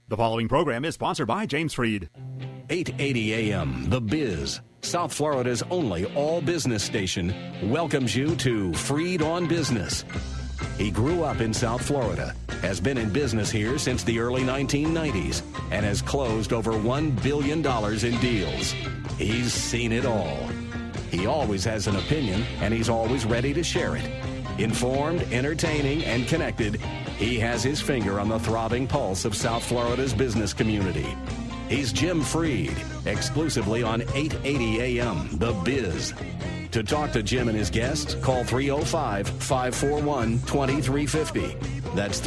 The following program is sponsored by James Freed. 880 AM, The Biz, South Florida's only all-business station, welcomes you to Freed on Business. He grew up in South Florida, has been in business here since the early 1990s, and has closed over $1 billion in deals. He's seen it all. He always has an opinion, and he's always ready to share it. Informed, entertaining, and connected, he has his finger on the throbbing pulse of South Florida's business community. He's Jim Freed, exclusively on 880 AM, The Biz. To talk to Jim and his guests, call 305-541-2350. That's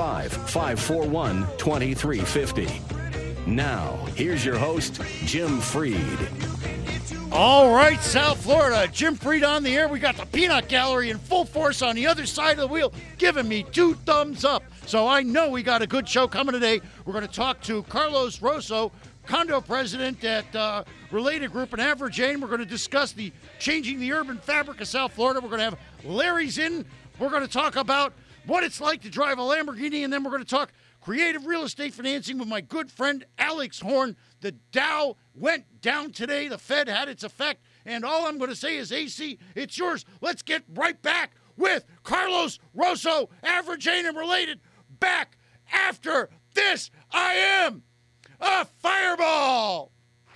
305-541-2350. Now, here's your host, Jim Freed. All right, South Florida, Jim Freed on the air. We got the Peanut Gallery in full force on the other side of the wheel, giving me 2 thumbs up. So I know we got a good show coming today. We're going to talk to Carlos Rosso, condo president at Related Group in Average. We're going to discuss the changing the urban fabric of South Florida. We're going to have Larry's in. We're going to talk about what it's like to drive a Lamborghini, and then we're going to talk creative real estate financing with my good friend Alex Horn. The Dow went down today. The Fed had its effect. And all I'm going to say is, AC, it's yours. Let's get right back with Carlos Rosso, Average and Related, back after this. I am a fireball.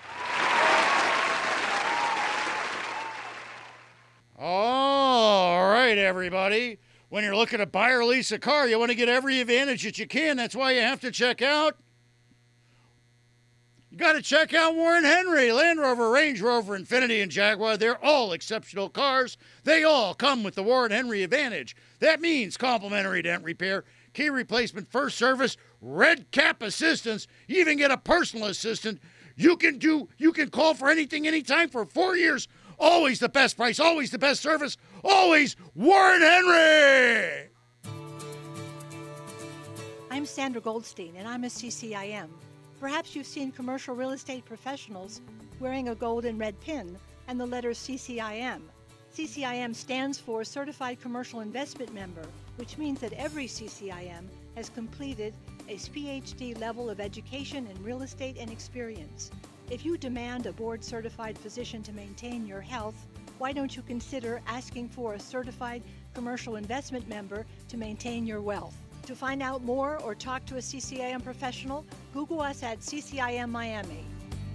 All right, everybody. When you're looking to buy or lease a car, you want to get every advantage that you can. That's why you have to check out. You got to check out Warren Henry, Land Rover, Range Rover, Infiniti, and Jaguar. They're all exceptional cars. They all come with the Warren Henry Advantage. That means complimentary dent repair, key replacement, first service, red cap assistance. You even get a personal assistant. You can call for anything, anytime for 4 years. Always the best price, always the best service, always Warren Henry. I'm Sandra Goldstein, and I'm a CCIM. Perhaps you've seen commercial real estate professionals wearing a gold and red pin and the letters CCIM. CCIM stands for Certified Commercial Investment Member, which means that every CCIM has completed a PhD level of education in real estate and experience. If you demand a board-certified physician to maintain your health, why don't you consider asking for a Certified Commercial Investment Member to maintain your wealth? To find out more or talk to a CCIM professional, Google us at CCIM Miami.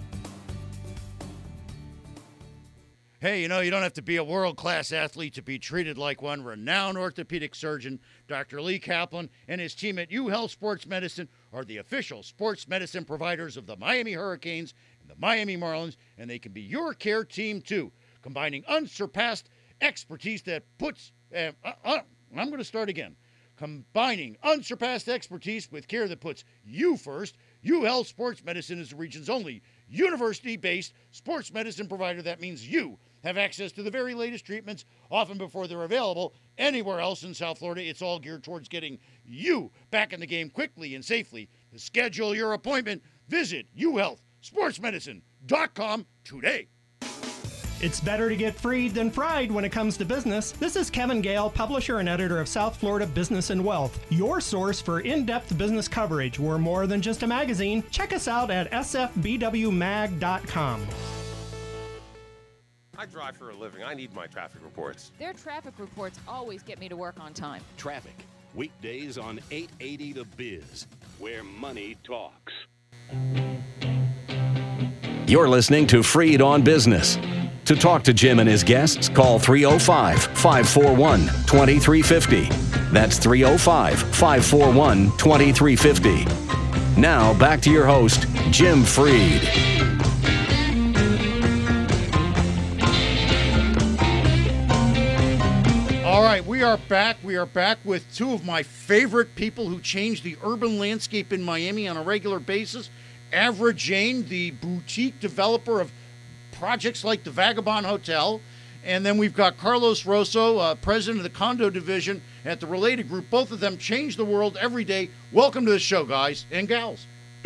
Hey, you don't have to be a world-class athlete to be treated like one. Renowned orthopedic surgeon Dr. Lee Kaplan and his team at UHealth Sports Medicine are the official sports medicine providers of the Miami Hurricanes and the Miami Marlins, and they can be your care team too, combining unsurpassed expertise that puts... I'm going to start again. Combining unsurpassed expertise with care that puts you first, UHealth Sports Medicine is the region's only university-based sports medicine provider. That means you have access to the very latest treatments, often before they're available anywhere else in South Florida. It's all geared towards getting you back in the game quickly and safely. To schedule your appointment, visit uhealthsportsmedicine.com today. It's better to get freed than fried when it comes to business. This is Kevin Gale, publisher and editor of South Florida Business and Wealth, your source for in-depth business coverage. We're more than just a magazine. Check us out at sfbwmag.com. I drive for a living. I need my traffic reports. Their traffic reports always get me to work on time. Traffic, weekdays on 880 The Biz, where money talks. You're listening to Freed on Business. To talk to Jim and his guests, call 305-541-2350. That's 305-541-2350. Now, back to your host, Jim Freed. All right, we are back. We are back with two of my favorite people who change the urban landscape in Miami on a regular basis. Avra Jain, the boutique developer of projects like the Vagabond Hotel. And then we've got Carlos Rosso, president of the condo division at the Related Group. Both of them change the world every day. Welcome to the show, guys and gals.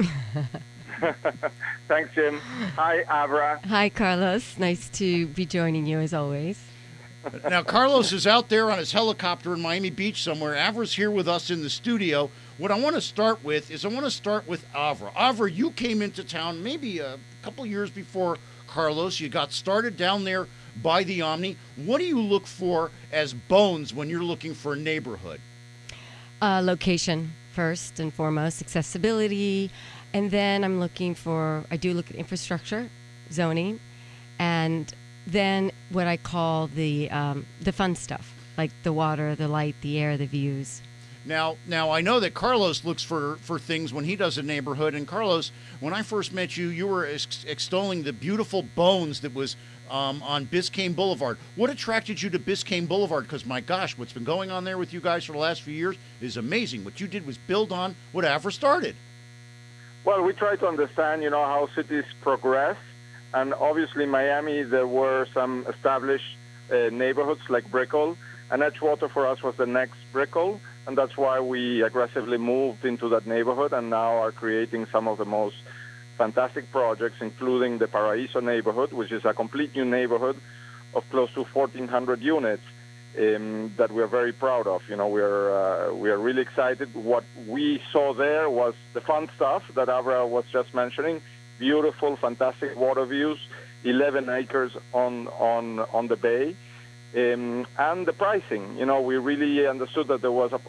Thanks, Jim. Hi, Avra. Hi, Carlos. Nice to be joining you as always. Now, Carlos is out there on his helicopter in Miami Beach somewhere. Avra's here with us in the studio. what I want to start with is Avra. Avra, you came into town maybe a couple years before Carlos. You got started down there by the Omni. What do you look for as bones when you're looking for a neighborhood? Location first and foremost, accessibility, and then I do look at infrastructure, zoning, and then what I call the fun stuff, like the water, the light, the air, the views. Now I know that Carlos looks for things when he does a neighborhood. And Carlos, when I first met you, you were extolling the beautiful bones that was on Biscayne Boulevard. What attracted you to Biscayne Boulevard? Because my gosh, what's been going on there with you guys for the last few years is amazing. What you did was build on what Avra started. Well, we try to understand, how cities progress. And obviously, in Miami, there were some established neighborhoods like Brickell. And Edgewater for us was the next Brickell. And that's why we aggressively moved into that neighborhood and now are creating some of the most fantastic projects, including the Paraíso neighborhood, which is a complete new neighborhood of close to 1,400 units that we're very proud of. We are really excited. What we saw there was the fun stuff that Avra was just mentioning. Beautiful, fantastic water views, 11 acres on the bay. And the pricing, we really understood that there was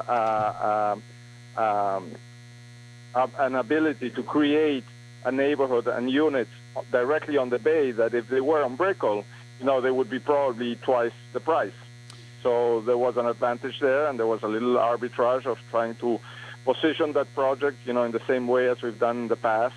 an ability to create a neighborhood and units directly on the bay that if they were on Brickell, they would be probably twice the price. So there was an advantage there, and there was a little arbitrage of trying to position that project, in the same way as we've done in the past.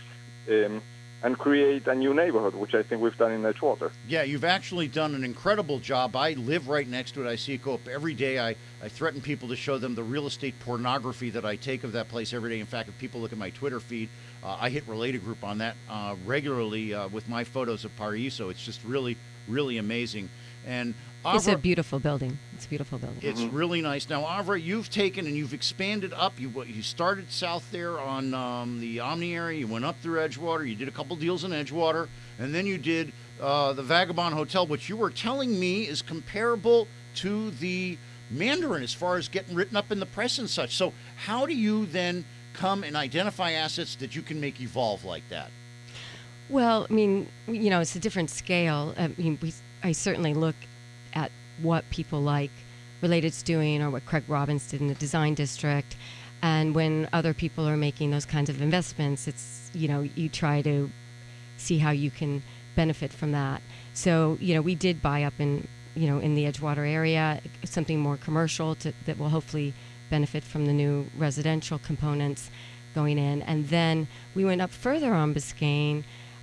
And create a new neighborhood, which I think we've done in Edgewater. Yeah, you've actually done an incredible job. I live right next to it. I see it go up every day. I threaten people to show them the real estate pornography that I take of that place every day. In fact, if people look at my Twitter feed, I hit Related Group on that regularly with my photos of Paraíso. It's just really, really amazing. And Avra, it's a beautiful building. It's really nice. Now, Avra, you've taken and you've expanded up. You started south there on the Omni area. You went up through Edgewater. You did a couple deals in Edgewater. And then you did the Vagabond Hotel, which you were telling me is comparable to the Mandarin as far as getting written up in the press and such. So how do you then come and identify assets that you can make evolve like that? Well, it's a different scale. I certainly look at what people like Related's doing or what Craig Robbins did in the Design District. And when other people are making those kinds of investments, it's, you try to see how you can benefit from that. So, we did buy up in the Edgewater area, something more commercial that will hopefully benefit from the new residential components going in. And then we went up further on Biscayne,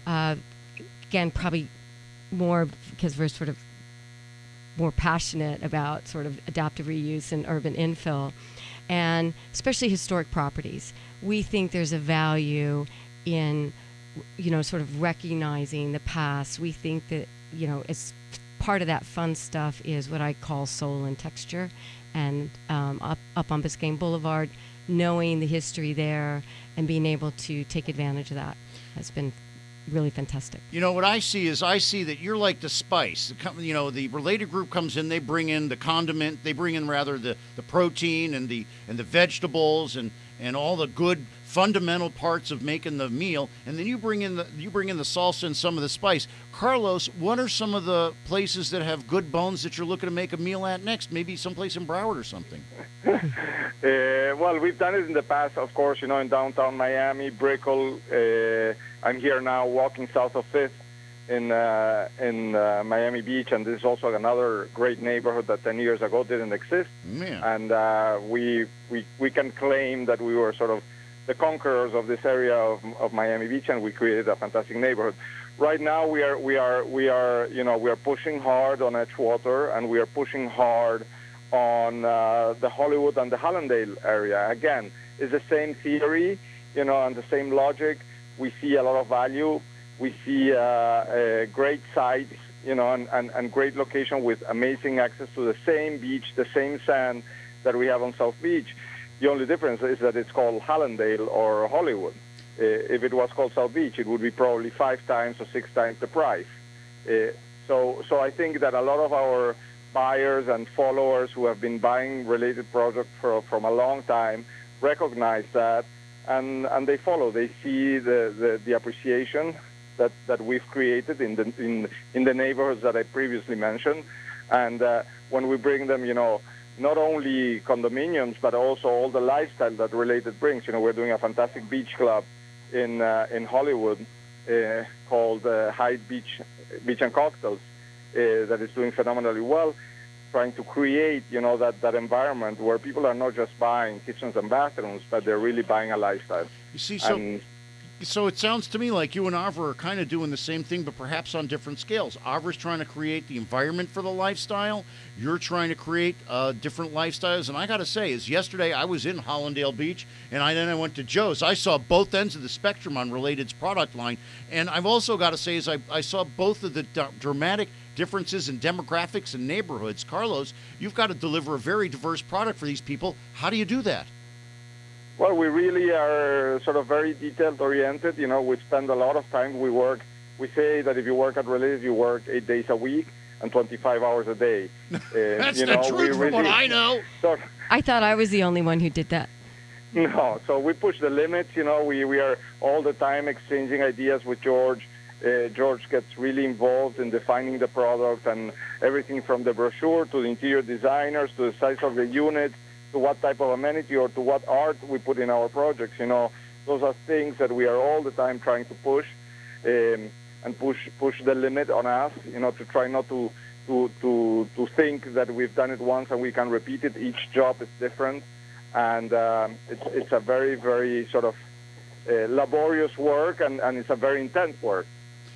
again, probably more because we're sort of more passionate about sort of adaptive reuse and urban infill, and especially historic properties. We think there's a value in, sort of recognizing the past. We think that, it's part of that fun stuff is what I call soul and texture. And up on Biscayne Boulevard, knowing the history there and being able to take advantage of that has been really fantastic. What I see that you're like the spice. The Related Group comes in, they bring in the condiment, they bring in rather the protein and the vegetables and all the good fundamental parts of making the meal, and then you bring in the salsa and some of the spice. Carlos, what are some of the places that have good bones that you're looking to make a meal at next? Maybe someplace in Broward or something. Well, we've done it in the past, of course, in downtown Miami, Brickell. I'm here now walking south of 5th in Miami Beach, and this is also another great neighborhood that 10 years ago didn't exist. Man. And we can claim that we were sort of the conquerors of this area of Miami Beach, and we created a fantastic neighborhood. Right now, we are pushing hard on Edgewater, and we are pushing hard on the Hollywood and the Hallandale area. Again, it's the same theory, and the same logic. We see a lot of value. We see great sites, and great location with amazing access to the same beach, the same sand that we have on South Beach. The only difference is that it's called Hallandale or Hollywood. If it was called South Beach, it would be probably 5 times or 6 times the price. So I think that a lot of our buyers and followers who have been buying Related products from a long time recognize that, and they follow. They see the appreciation that we've created in the neighborhoods that I previously mentioned, and when we bring them, not only condominiums but also all the lifestyle that Related brings. We're doing a fantastic beach club in Hollywood called Hyde Beach and Cocktails that is doing phenomenally well, trying to create that environment where people are not just buying kitchens and bathrooms, but they're really buying a lifestyle. You see, so it sounds to me like you and Avra are kind of doing the same thing, but perhaps on different scales. Avra's trying to create the environment for the lifestyle. You're trying to create different lifestyles. And I got to say, yesterday I was in Hollandale Beach, and then I went to Joe's. I saw both ends of the spectrum on Related's product line. And I've also got to say, I saw both of the dramatic differences in demographics and neighborhoods. Carlos, you've got to deliver a very diverse product for these people. How do you do that? Well, we really are sort of very detail-oriented. We spend a lot of time. We say that if you work at Related, you work 8 days a week and 25 hours a day. That's the truth from what I know. So, I thought I was the only one who did that. No, so we push the limits. We are all the time exchanging ideas with George. George gets really involved in defining the product and everything from the brochure to the interior designers to the size of the unit, to what type of amenity or to what art we put in our projects. Those are things that we are all the time trying to push and push the limit on us, to try not to think that we've done it once and we can repeat it. Each job is different, and it's a very, very sort of laborious work, and it's a very intense work.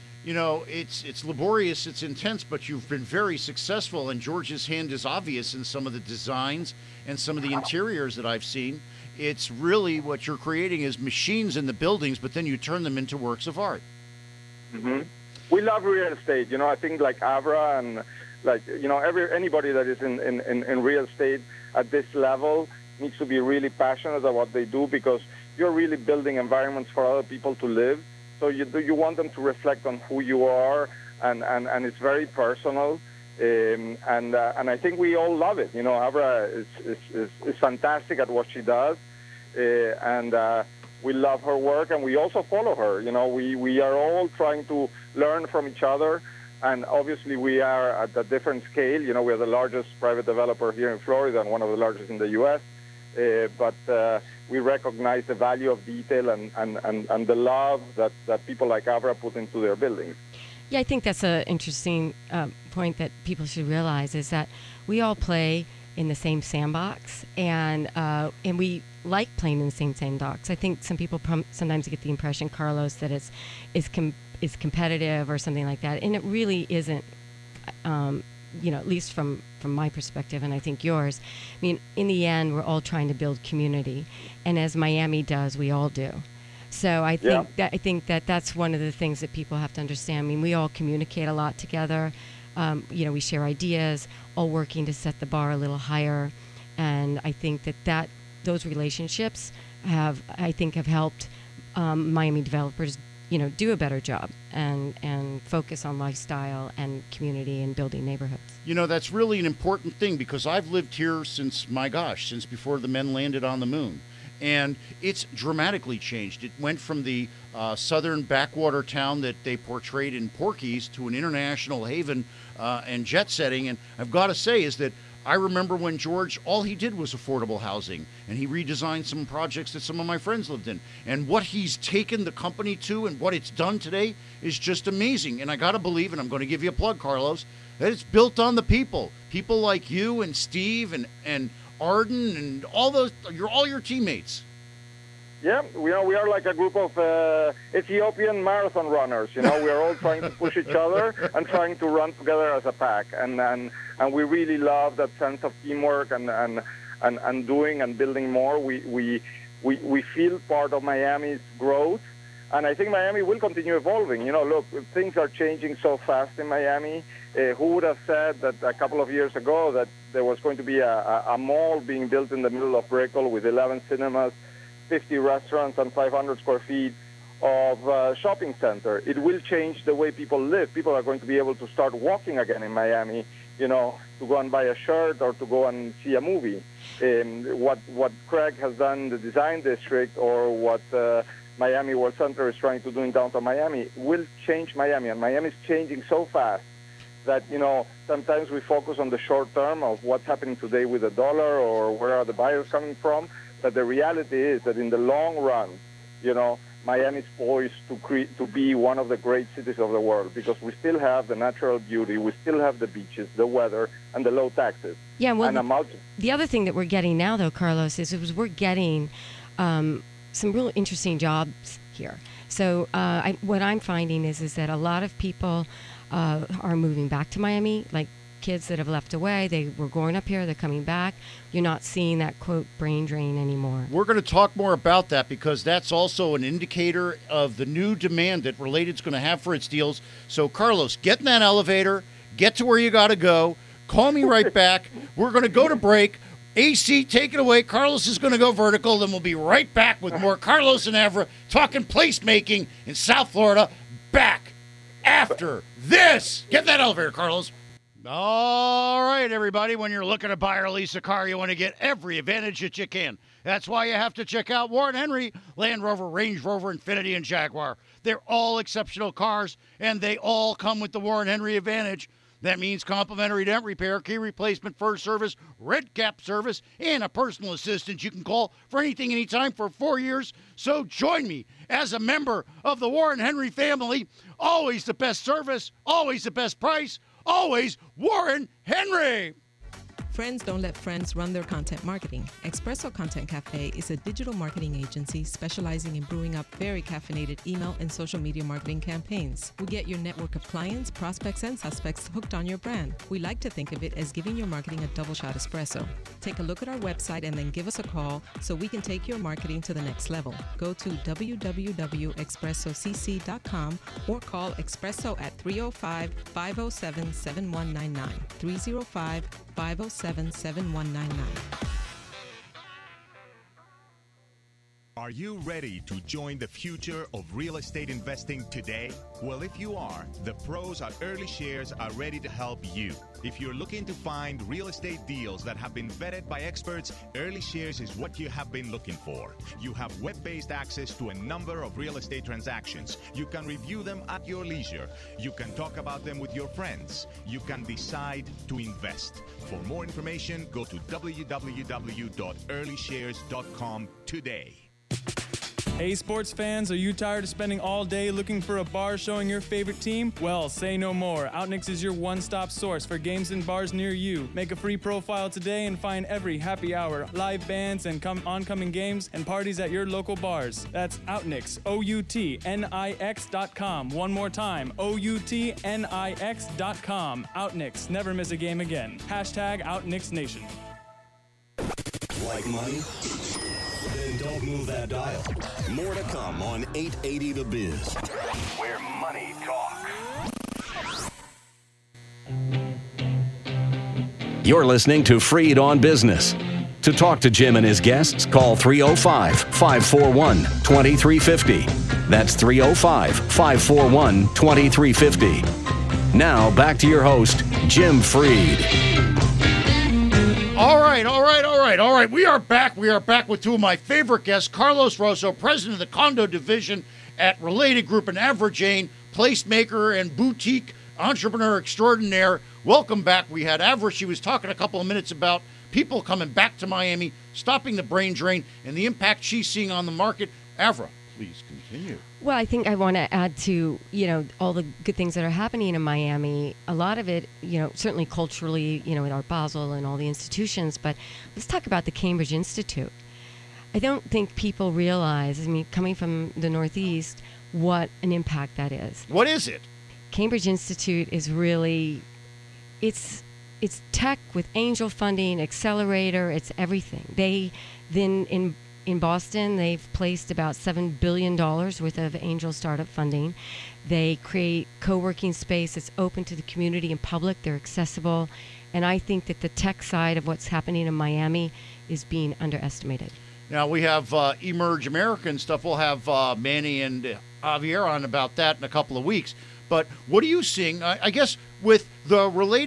It's laborious, it's intense, but you've been very successful, and George's hand is obvious in some of the designs and some of the interiors that I've seen. It's really what you're creating is machines in the buildings, but then you turn them into works of art. Mm-hmm. We love real estate. I think like Avra and anybody that is in real estate at this level needs to be really passionate about what they do, because you're really building environments for other people to live. So you want them to reflect on who you are, and it's very personal, and I think we all love it. Avra is fantastic at what she does, and we love her work, and we also follow her. We are all trying to learn from each other, and obviously we are at a different scale. We are the largest private developer here in Florida and one of the largest in the U.S., but we recognize the value of detail and the love that people like Avra put into their buildings. Yeah, I think that's an interesting point that people should realize, is that we all play in the same sandbox, and we like playing in the same sandbox. I think some people sometimes get the impression, Carlos, that it's competitive or something like that, and it really isn't. At least from my perspective, and I think yours. I mean, in the end, we're all trying to build community, and as Miami does, we all do. So I think that's one of the things that people have to understand. I mean, we all communicate a lot together. We share ideas, all working to set the bar a little higher, and I think that those relationships have helped Miami developers do a better job and focus on lifestyle and community and building neighborhoods. That's really an important thing, because I've lived here since before the men landed on the moon. And it's dramatically changed. It went from the southern backwater town that they portrayed in Porky's to an international haven and jet setting. And I've got to say is that I remember when George, all he did was affordable housing, and he redesigned some projects that some of my friends lived in. And what he's taken the company to and what it's done today is just amazing. And I got to believe, and I'm going to give you a plug, Carlos, that it's built on the people. People like you and Steve and Arden and all your teammates. Yeah, we are like a group of Ethiopian marathon runners. We are all trying to push each other and trying to run together as a pack. And we really love that sense of teamwork and doing and building more. We feel part of Miami's growth, and I think Miami will continue evolving. Look, things are changing so fast in Miami. Who would have said that a couple of years ago that there was going to be a mall being built in the middle of Brickell with 11 cinemas, 50 restaurants, and 500 square feet of shopping center? It will change the way people live. People are going to be able to start walking again in Miami to go and buy a shirt or to go and see a movie. What Craig has done in the design district, or what Miami World Center is trying to do in downtown Miami, will change Miami. And Miami is changing so fast that, sometimes we focus on the short term of what's happening today with the dollar or where are the buyers coming from. But the reality is that in the long run, Miami is poised to be one of the great cities of the world, because we still have the natural beauty, we still have the beaches, the weather, and the low taxes. Yeah, well, the other thing that we're getting now, though, Carlos, is we're getting some real interesting jobs here. So what I'm finding is that a lot of people are moving back to Miami, like kids that have left away. They were growing up here, they're coming back. You're not seeing that, quote, brain drain anymore. We're going to talk more about that, because that's also an indicator of the new demand that Related's going to have for its deals. So, Carlos, get in that elevator, get to where you got to go, call me right back. We're going to go to break. AC, take it away. Carlos is going to go vertical, then we'll be right back with more Carlos and Avra talking placemaking in South Florida. Back after this. Get in that elevator, Carlos. All right, everybody, when you're looking to buy or lease a car, you want to get every advantage that you can. That's why you have to check out Warren Henry, Land Rover, Range Rover, Infiniti, and Jaguar. They're all exceptional cars, and they all come with the Warren Henry advantage. That means complimentary dent repair, key replacement, first service, red cap service, and a personal assistant you can call for anything, anytime for 4 years. So join me as a member of the Warren Henry family. Always the best service, always the best price, always Warren Henry. Friends don't let friends run their content marketing. Espresso Content Cafe is a digital marketing agency specializing in brewing up very caffeinated email and social media marketing campaigns. We get your network of clients, prospects, and suspects hooked on your brand. We like to think of it as giving your marketing a double shot espresso. Take a look at our website and then give us a call so we can take your marketing to the next level. Go to www.expressocc.com or call Espresso at 305-507-7199. 305-507-7199. Are you ready to join the future of real estate investing today? Well, if you are, the pros at Early Shares are ready to help you. If you're looking to find real estate deals that have been vetted by experts, Early Shares is what you have been looking for. You have web-based access to a number of real estate transactions. You can review them at your leisure. You can talk about them with your friends. You can decide to invest. For more information, go to www.earlyshares.com today. Hey sports fans, are you tired of spending all day looking for a bar showing your favorite team? Well, say no more. Outnix is your one-stop source for games and bars near you. Make a free profile today and find every happy hour, live bands, and oncoming games and parties at your local bars. That's Outnix, OUTNIX.com. One more time, OUTNIX.com. Outnix, never miss a game again. Hashtag Outnix Nation. Like money? Then don't move that dial. More to come on 880 The Biz. Where money talks. You're listening to Freed on Business. To talk to Jim and his guests, call 305-541-2350. That's 305-541-2350. Now, back to your host, Jim Freed. All right. We are back with two of my favorite guests, Carlos Rosso, president of the condo division at Related Group, and Avra Jain, placemaker and boutique entrepreneur extraordinaire. Welcome back. We had Avra. She was talking a couple of minutes about people coming back to Miami, stopping the brain drain, and the impact she's seeing on the market. Avra, please continue. Well, I think I want to add to, all the good things that are happening in Miami. A lot of it, certainly culturally, with Art Basel and all the institutions. But let's talk about the Cambridge Institute. I don't think people realize, coming from the Northeast, what an impact that is. What is it? Cambridge Institute is really, it's tech with angel funding, accelerator, it's everything. They then in Boston, they've placed about $7 billion worth of angel startup funding. They create co-working space that's open to the community and public. They're accessible. And I think that the tech side of what's happening in Miami is being underestimated. Now, we have Emerge America and stuff. We'll have Manny and Javier on about that in a couple of weeks. But what are you seeing, I guess, with the Related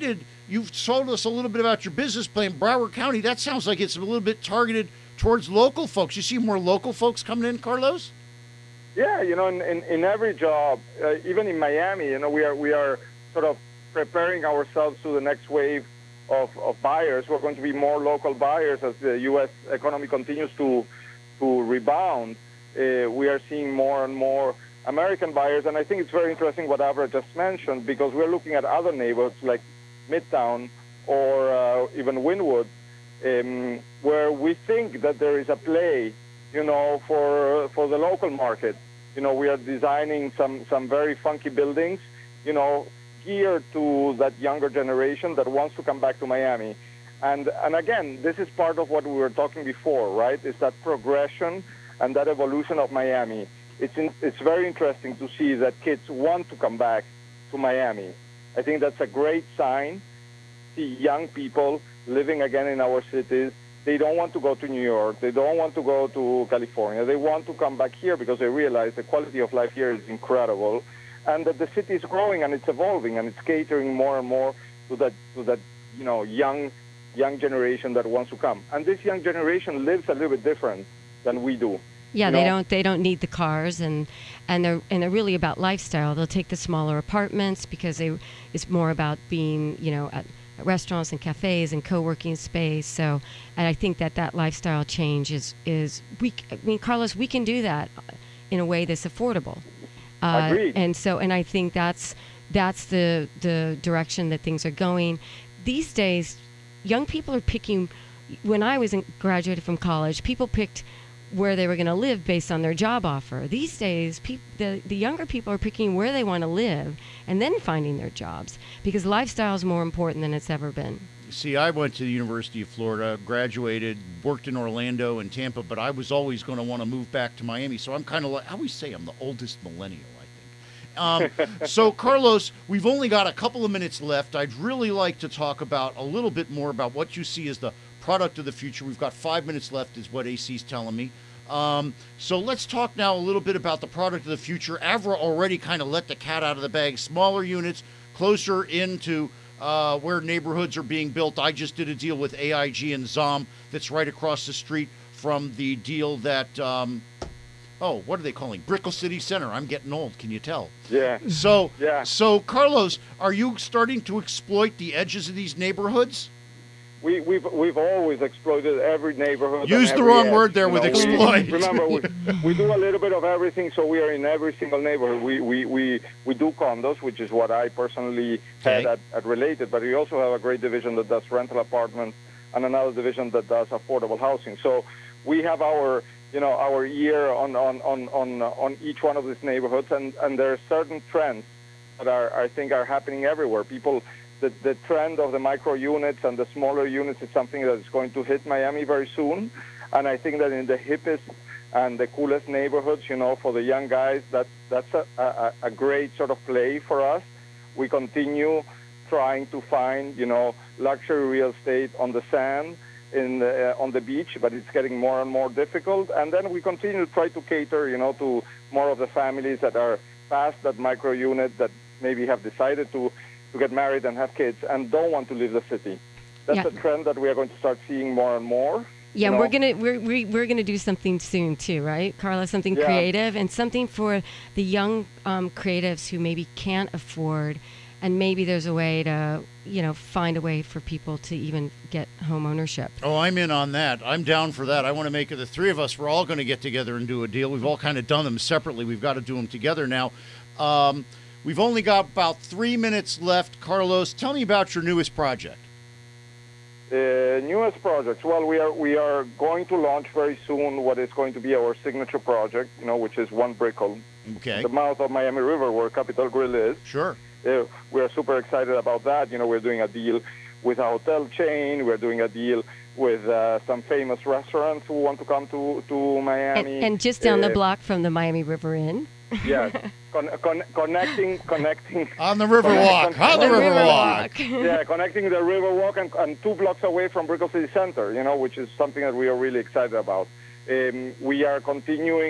you've told us a little bit about your business plan. Broward County, that sounds like it's a little bit targeted towards local folks. You see more local folks coming in, Carlos? Yeah, in every job, even in Miami, we are sort of preparing ourselves to the next wave of buyers. We're going to be more local buyers as the U.S. economy continues to rebound. We are seeing more and more American buyers, and I think it's very interesting what Avra just mentioned, because we're looking at other neighborhoods like Midtown or even Wynwood, where we think that there is a play, for the local market. We are designing some very funky buildings, geared to that younger generation that wants to come back to Miami. And again, this is part of what we were talking before, right? Is that progression and that evolution of Miami. It's very interesting to see that kids want to come back to Miami. I think that's a great sign. See young people living again in our cities. They don't want to go to New York. They don't want to go to California. They want to come back here because they realize the quality of life here is incredible, and that the city is growing and it's evolving and it's catering more and more to that young generation that wants to come. And this young generation lives a little bit different than we do. Yeah, they don't need the cars, and they're really about lifestyle. They'll take the smaller apartments because it's more about being at restaurants and cafes and co-working space. So, and I think that lifestyle change is Carlos, we can do that in a way that's affordable. Agreed. And I think that's the direction that things are going. These days, young people are picking. When I was graduated from college, people picked where they were going to live based on their job offer. These days, the younger people are picking where they want to live and then finding their jobs, because lifestyle is more important than it's ever been. See, I went to the University of Florida, graduated, worked in Orlando and Tampa, but I was always going to want to move back to Miami. So I'm kind of like, I always say I'm the oldest millennial, I think. So, Carlos, we've only got a couple of minutes left. I'd really like to talk about a little bit more about what you see as the product of the future. We've got 5 minutes left is what AC's telling me. So let's talk now a little bit about the product of the future. Avra already kind of let the cat out of the bag. Smaller units, closer into where neighborhoods are being built. I just did a deal with AIG and ZOM that's right across the street from the deal that, what are they calling? Brickell City Center. I'm getting old, can you tell? Yeah. So Carlos, are you starting to exploit the edges of these neighborhoods? We've always exploited every neighborhood. Use the wrong word there with exploit. Remember, we do a little bit of everything, so we are in every single neighborhood. We do condos, which is what I personally had at Related, but we also have a great division that does rental apartments and another division that does affordable housing. So we have our ear on each one of these neighborhoods, and there are certain trends that I think are happening everywhere. The trend of the micro units and the smaller units is something that is going to hit Miami very soon. And I think that in the hippest and the coolest neighborhoods, for the young guys, that's a great sort of play for us. We continue trying to find, luxury real estate on the sand, on the beach, but it's getting more and more difficult. And then we continue to try to cater, to more of the families that are past that micro unit, that maybe have decided to get married and have kids and don't want to leave the city. That's a trend that we are going to start seeing more and more. Yeah, we're gonna do something soon too, right, Carla? Something creative and something for the young creatives who maybe can't afford, and maybe there's a way to find a way for people to even get home ownership. Oh, I'm in on that. I'm down for that. I want to make it the three of us. We're all going to get together and do a deal. We've all kind of done them separately. We've got to do them together now. We've only got about 3 minutes left. Carlos, tell me about your newest project. Newest projects. Well, we are going to launch very soon what is going to be our signature project, which is One Brickell. Okay. The mouth of Miami River, where Capitol Grill is. Sure. We are super excited about that. We're doing a deal with a hotel chain. We're doing a deal with some famous restaurants who want to come to Miami. And just down the block from the Miami River Inn. Yes. Connecting on the Riverwalk. On the Riverwalk. Yeah, connecting the Riverwalk and 2 blocks away from Brickell City Center, which is something that we are really excited about. We are continuing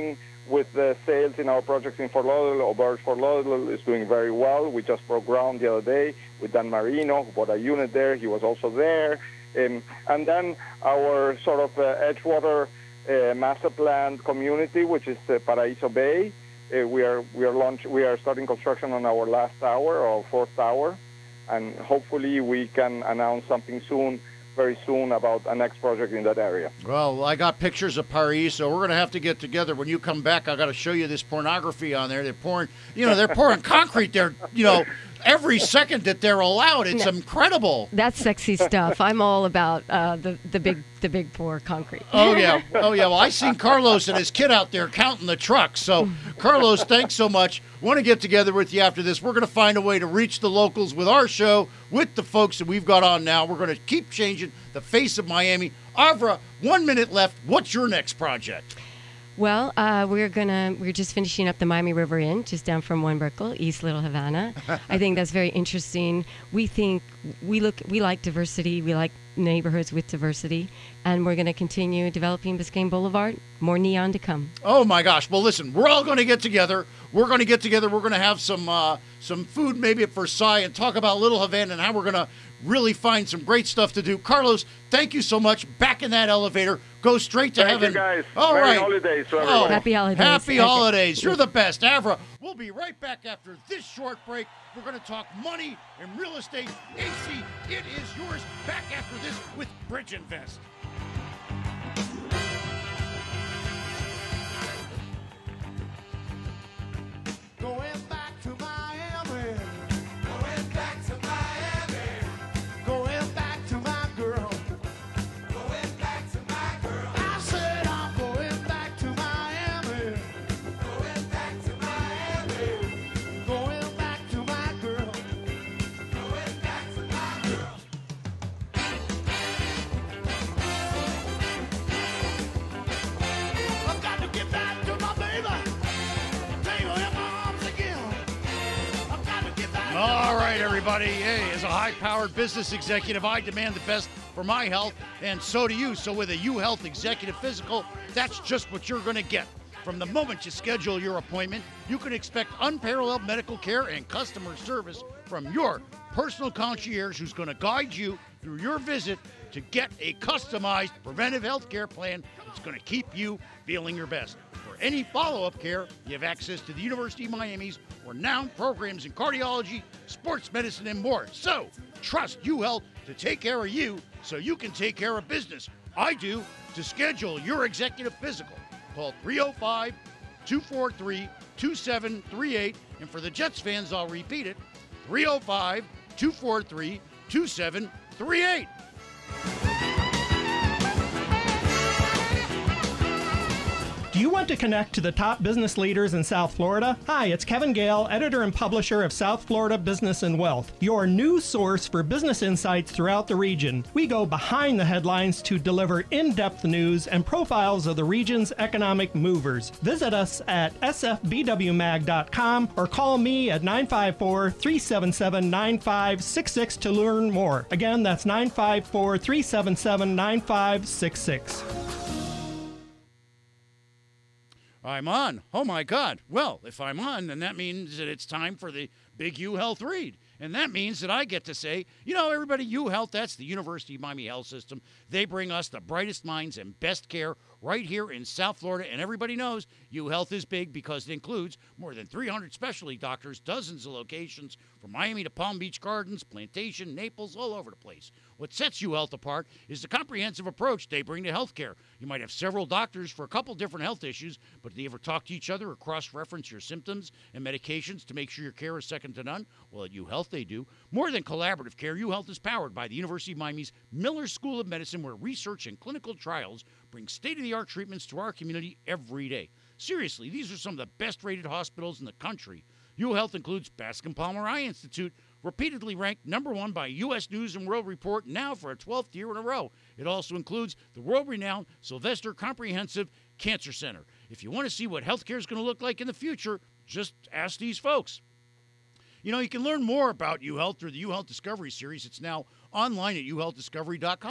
with the sales in our projects in Fort Lauderdale. Auberge Fort Lauderdale is doing very well. We just broke ground the other day with Dan Marino, who bought a unit there. He was also there. And then our sort of Edgewater master plan community, which is Paraiso Bay. We are starting construction on our last tower, or fourth tower, and hopefully we can announce something very soon about a next project in that area. Well, I got pictures of Paris, so we're going to have to get together. When you come back, I got to show you this pornography on there. They're pouring concrete there, every second that they're allowed. It's incredible. That's sexy stuff. I'm all about the big pour concrete. Oh yeah. Well, I seen Carlos and his kid out there counting the trucks. So, Carlos, thanks so much. Want to get together with you after this. We're going to find a way to reach the locals with our show, with the folks that we've got on now. We're going to keep changing the face of Miami. Avra, 1 minute left. What's your next project? Well, we're just finishing up the Miami River Inn, just down from One Brickell, East Little Havana. I think that's very interesting. We like diversity. We like neighborhoods with diversity, and we're going to continue developing Biscayne Boulevard. More neon to come. Oh my gosh! Well, listen, we're all going to get together. We're going to have some food maybe at Versailles and talk about Little Havana and how we're going to really find some great stuff to do. Carlos, thank you so much. Back in that elevator. Go straight to heaven. Thank you, guys. All Merry right. holidays to everyone. Happy holidays. Happy holidays. You're the best. Avra, we'll be right back after this short break. We're going to talk money and real estate. AC, it is yours. Back after this with Bridge Invest. Going back to Miami. Going back to Miami. Going back to my girl. Going back to my girl. I said I'm going back to Miami. Going back to Miami. Going back to my girl. Going back to my girl. I've got to get back to my baby. All right, everybody. Hey, as a high-powered business executive, I demand the best for my health, and so do you. So with a UHealth Executive Physical, that's just what you're going to get. From the moment you schedule your appointment, you can expect unparalleled medical care and customer service from your personal concierge who's going to guide you through your visit to get a customized preventive health care plan that's going to keep you feeling your best. For any follow-up care, you have access to the University of Miami's renowned programs in cardiology, sports medicine, and more. So, trust UHealth to take care of you so you can take care of business. I do. To schedule your executive physical, call 305-243-2738. And for the Jets fans, I'll repeat it, 305-243-2738. Do you want to connect to the top business leaders in South Florida? Hi, it's Kevin Gale, editor and publisher of South Florida Business and Wealth, your new source for business insights throughout the region. We go behind the headlines to deliver in-depth news and profiles of the region's economic movers. Visit us at sfbwmag.com or call me at 954-377-9566 to learn more. Again, that's 954-377-9566. I'm on. Oh, my God. Well, if I'm on, then that means that it's time for the big UHealth read. And that means that I get to say, everybody, UHealth, that's the University of Miami Health System. They bring us the brightest minds and best care right here in South Florida. And everybody knows UHealth is big because it includes more than 300 specialty doctors, dozens of locations from Miami to Palm Beach Gardens, Plantation, Naples, all over the place. What sets UHealth apart is the comprehensive approach they bring to healthcare. You might have several doctors for a couple different health issues, but do they ever talk to each other or cross-reference your symptoms and medications to make sure your care is second to none? Well, at UHealth, they do. More than collaborative care, UHealth is powered by the University of Miami's Miller School of Medicine, where research and clinical trials bring state-of-the-art treatments to our community every day. Seriously, these are some of the best-rated hospitals in the country. UHealth includes Bascom Palmer Eye Institute, repeatedly ranked #1 by U.S. News & World Report, now for a 12th year in a row. It also includes the world-renowned Sylvester Comprehensive Cancer Center. If you want to see what healthcare is going to look like in the future, just ask these folks. You can learn more about UHealth through the UHealth Discovery Series. It's now online at uhealthdiscovery.com.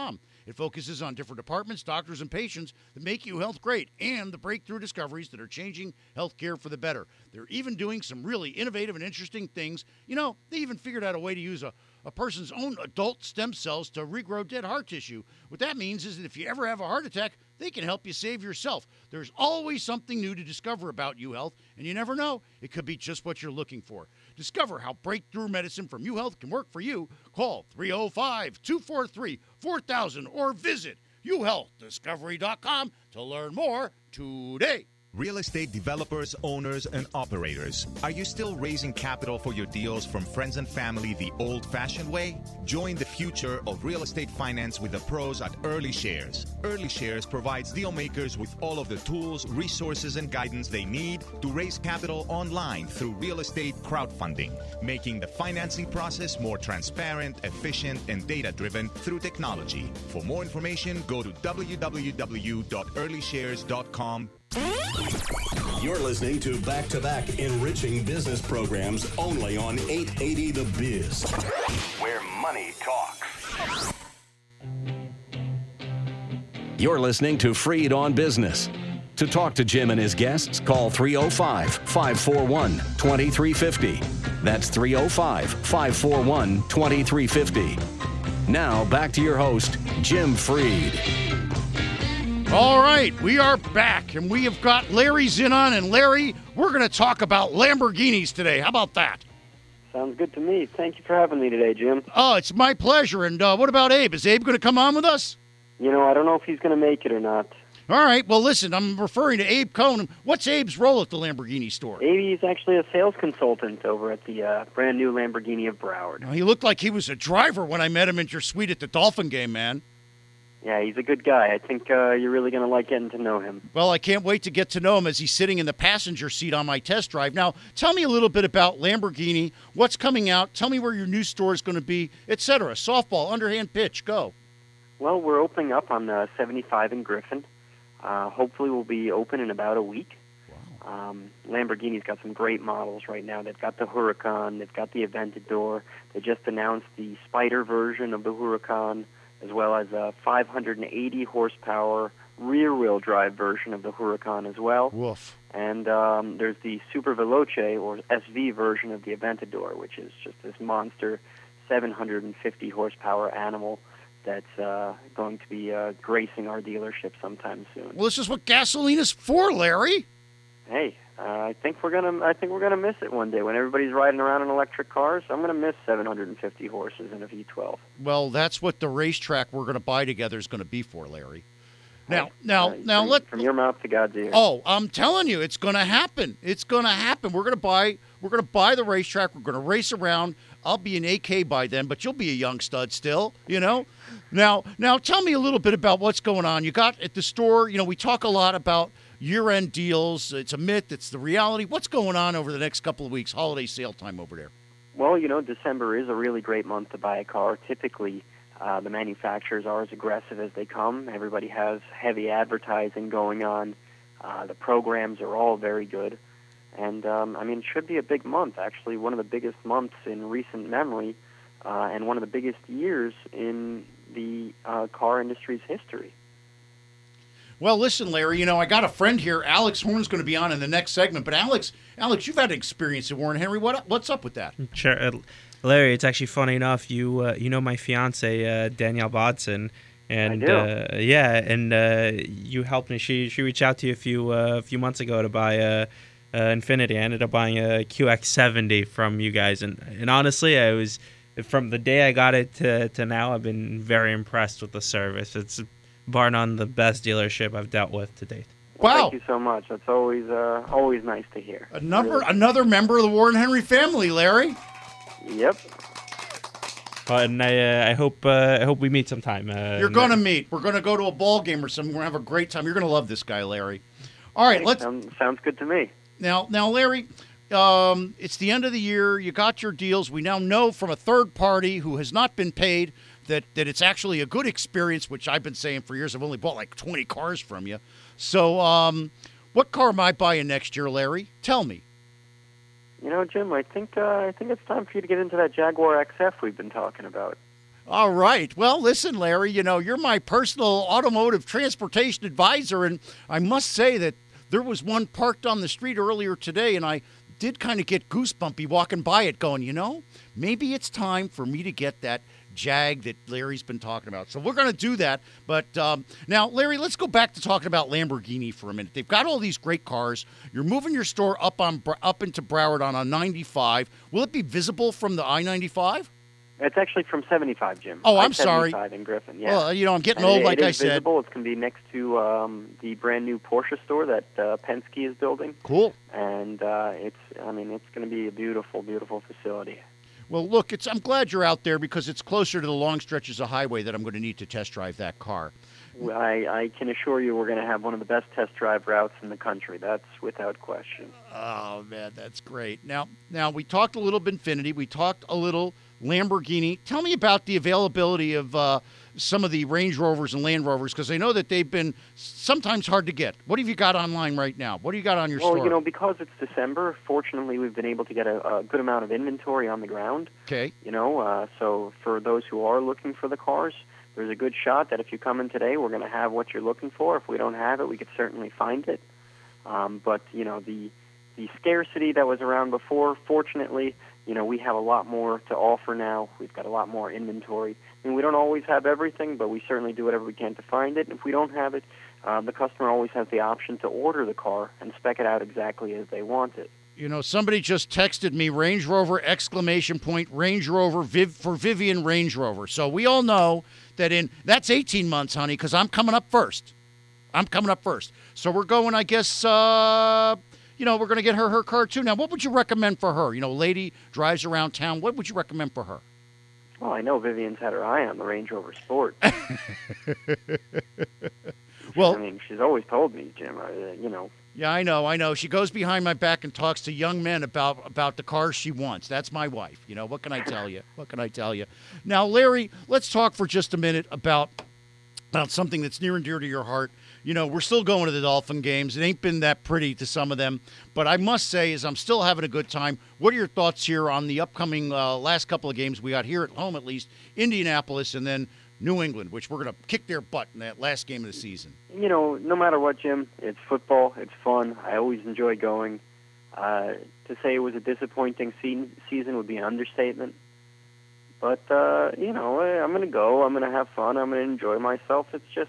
It focuses on different departments, doctors, and patients that make UHealth great and the breakthrough discoveries that are changing healthcare for the better. They're even doing some really innovative and interesting things. You know, they even figured out a way to use a person's own adult stem cells to regrow dead heart tissue. What that means is that if you ever have a heart attack, they can help you save yourself. There's always something new to discover about UHealth, and you never know, it could be just what you're looking for. Discover how breakthrough medicine from UHealth can work for you. Call 305-243-4000 or visit uhealthdiscovery.com to learn more today. Real estate developers, owners, and operators. Are you still raising capital for your deals from friends and family the old-fashioned way? Join the future of real estate finance with the pros at Early Shares. Early Shares provides deal makers with all of the tools, resources, and guidance they need to raise capital online through real estate crowdfunding, making the financing process more transparent, efficient, and data-driven through technology. For more information, go to www.earlyshares.com. You're listening to back-to-back enriching business programs only on 880 The Biz. Where money talks. You're listening to Freed on Business. To talk to Jim and his guests, call 305-541-2350. That's 305-541-2350. Now, back to your host, Jim Freed. All right, we are back, and we have got Larry Zinnon. And Larry, we're going to talk about Lamborghinis today. How about that? Sounds good to me. Thank you for having me today, Jim. Oh, it's my pleasure. And what about Abe? Is Abe going to come on with us? You know, I don't know if he's going to make it or not. All right, well, listen, I'm referring to Abe Cohn. What's Abe's role at the Lamborghini store? Abe is actually a sales consultant over at the brand new Lamborghini of Broward. Now, he looked like he was a driver when I met him at your suite at the Dolphin game, man. Yeah, he's a good guy. I think you're really going to like getting to know him. Well, I can't wait to get to know him as he's sitting in the passenger seat on my test drive. Now, tell me a little bit about Lamborghini, what's coming out, tell me where your new store is going to be, etc. Softball, underhand pitch, go. Well, we're opening up on 75 in Griffin. Hopefully we'll be open in about a week. Wow. Lamborghini's got some great models right now. They've got the Huracan, they've got the Aventador. They just announced the Spider version of the Huracan, as well as a 580 horsepower rear-wheel drive version of the Huracan as well. Woof. And there's the Super Veloce, or SV version of the Aventador, which is just this monster 750 horsepower animal that's going to be gracing our dealership sometime soon. Well, this is what gasoline is for, Larry. Hey, I think we're gonna miss it one day when everybody's riding around in electric cars. I'm gonna miss 750 horses in a V12. Well, that's what the racetrack we're going to buy together is going to be for, Larry. Now, from your mouth to God's ears. Oh, I'm telling you, it's going to happen. It's going to happen. We're going to buy the racetrack. We're going to race around. I'll be an AK by then, but you'll be a young stud still, you know. Now, tell me a little bit about what's going on. You got at the store. You know, we talk a lot about year-end deals. It's a myth. It's the reality. What's going on over the next couple of weeks? Holiday sale time over there. Well, you know, December is a really great month to buy a car. Typically, the manufacturers are as aggressive as they come. Everybody has heavy advertising going on. The programs are all very good. And, it should be a big month, actually, one of the biggest months in recent memory, and one of the biggest years in the car industry's history. Well, listen, Larry, you know, I got a friend here. Alex Horn's going to be on in the next segment. But, Alex, you've had experience at Warren Henry. What's up with that? Sure. Larry, it's actually funny enough. You know my fiance, Danielle Bodson. And, I do. You helped me. She reached out to you a few months ago to buy Infiniti. I ended up buying a QX70 from you guys. And honestly, I was, from the day I got it to now, I've been very impressed with the service. It's bar none the best dealership I've dealt with to date. Well, wow. Thank you so much. That's always nice to hear. Another member of the Warren Henry family, Larry. Yep. And I hope we meet sometime. You're going to meet. We're going to go to a ball game or something. We're going to have a great time. You're going to love this guy, Larry. All right, sounds good to me. Now, Larry, it's the end of the year. You got your deals. We now know from a third party who has not been paid that it's actually a good experience, which I've been saying for years. I've only bought like 20 cars from you. So what car am I buying next year, Larry? Tell me. You know, Jim, I think it's time for you to get into that Jaguar XF we've been talking about. All right. Well, listen, Larry, you're my personal automotive transportation advisor, and I must say that there was one parked on the street earlier today, and I did kind of get goosebumpy walking by it going, maybe it's time for me to get that Jag that Larry's been talking about. So we're going to do that. But now, Larry, let's go back to talking about Lamborghini for a minute. They've got all these great cars. You're moving your store up into Broward on a 95. Will it be visible from the I-95? It's actually from 75, Jim. Oh, I'm sorry. 75 in Griffin, yeah. Well, I'm getting old, like I said. It is visible. It's going to be next to the brand new Porsche store that Penske is building. Cool. And it's going to be a beautiful, beautiful facility. Well, look, I'm glad you're out there because it's closer to the long stretches of highway that I'm going to need to test drive that car. I can assure you we're going to have one of the best test drive routes in the country. That's without question. Oh, man, that's great. Now we talked a little Infiniti. We talked a little Lamborghini. Tell me about the availability of some of the Range Rovers and Land Rovers, because I know that they've been sometimes hard to get. What have you got online right now? What do you got on your store? Well, because it's December, fortunately we've been able to get a good amount of inventory on the ground. Okay. So for those who are looking for the cars, there's a good shot that if you come in today, we're going to have what you're looking for. If we don't have it, we could certainly find it. But the scarcity that was around before, fortunately, we have a lot more to offer now. We've got a lot more inventory. I mean, we don't always have everything, but we certainly do whatever we can to find it. And if we don't have it, the customer always has the option to order the car and spec it out exactly as they want it. Somebody just texted me, Range Rover, ! Range Rover for Vivian Range Rover. So we all know that that's 18 months, honey, because I'm coming up first. So we're going, I guess, we're going to get her car too. Now, what would you recommend for her? Lady drives around town. What would you recommend for her? Well, I know Vivian's had her eye on the Range Rover Sport. Well, she's always told me, Jim, Yeah, I know. She goes behind my back and talks to young men about the cars she wants. That's my wife. What can I tell you? Now, Larry, let's talk for just a minute about something that's near and dear to your heart. We're still going to the Dolphin games. It ain't been that pretty to some of them. But I must say is I'm still having a good time. What are your thoughts here on the upcoming last couple of games we got here at home, at least, Indianapolis and then New England, which we're going to kick their butt in that last game of the season? No matter what, Jim, it's football. It's fun. I always enjoy going. To say it was a disappointing season would be an understatement. But, I'm going to go. I'm going to have fun. I'm going to enjoy myself. It's just,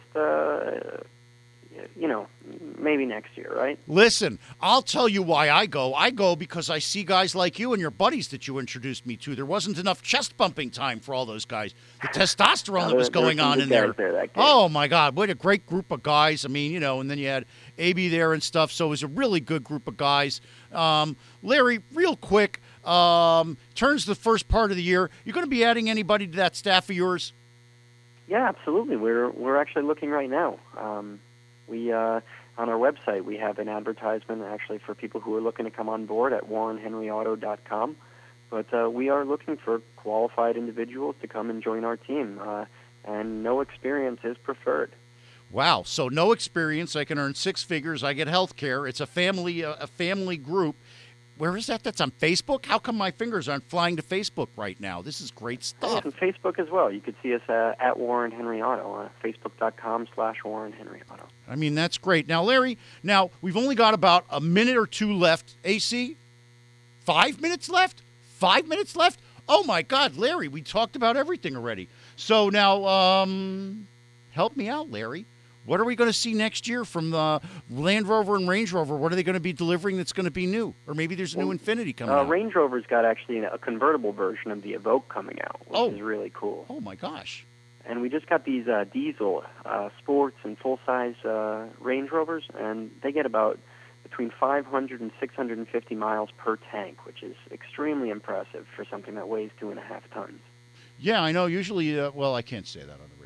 maybe next year, right? Listen, I'll tell you why I go. I go because I see guys like you and your buddies that you introduced me to. There wasn't enough chest-bumping time for all those guys. The testosterone that was going on in there. Oh, my God. What a great group of guys. And then you had AB there and stuff, so it was a really good group of guys. Larry, real quick, turns the first part of the year. You're going to be adding anybody to that staff of yours? Yeah, absolutely. We're actually looking right now. We on our website, we have an advertisement actually for people who are looking to come on board at warrenhenryauto.com. But we are looking for qualified individuals to come and join our team, and no experience is preferred. Wow! So no experience, I can earn six figures. I get health care. It's a family group. Where is that? That's on Facebook? How come my fingers aren't flying to Facebook right now? This is great stuff. It's on Facebook as well. You could see us at Warren Henry Auto, Facebook.com/Warren Henry Auto. That's great. Now, Larry, we've only got about a minute or two left. AC? 5 minutes left? 5 minutes left? Oh, my God, Larry, we talked about everything already. So now, help me out, Larry. What are we going to see next year from the Land Rover and Range Rover? What are they going to be delivering that's going to be new? Or maybe there's a new Infiniti coming out. Range Rover's got actually a convertible version of the Evoque coming out, which is really cool. Oh, my gosh. And we just got these diesel sports and full-size Range Rovers, and they get about between 500 and 650 miles per tank, which is extremely impressive for something that weighs 2.5 tons. Yeah, I know. Usually, I can't say that on the radio.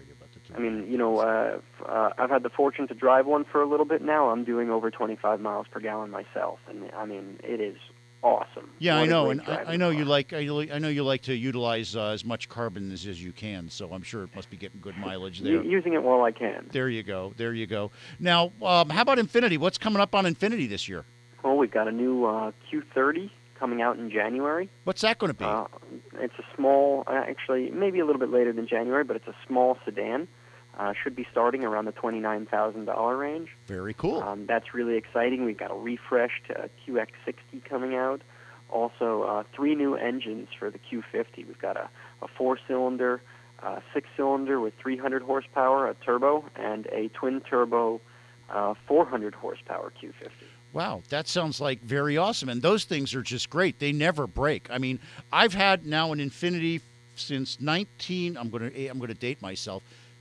I've had the fortune to drive one for a little bit now. I'm doing over 25 miles per gallon myself, and it is awesome. Yeah, I know, and I know you like to utilize as much carbon as you can. So I'm sure it must be getting good mileage there. Using it while I can. There you go. Now, how about Infiniti? What's coming up on Infiniti this year? Well, we've got a new Q30 coming out in January. What's that going to be? It's a small, actually maybe a little bit later than January, but it's a small sedan. Should be starting around the $29,000 range. Very cool. That's really exciting. We've got a refreshed QX60 coming out. Also, 3 new engines for the Q50. We've got a 4-cylinder, 6-cylinder with 300 horsepower, a turbo, and a twin-turbo 400 horsepower Q50. Wow, that sounds like very awesome. And those things are just great. They never break. I mean, I've had now an Infiniti since I'm going to date myself.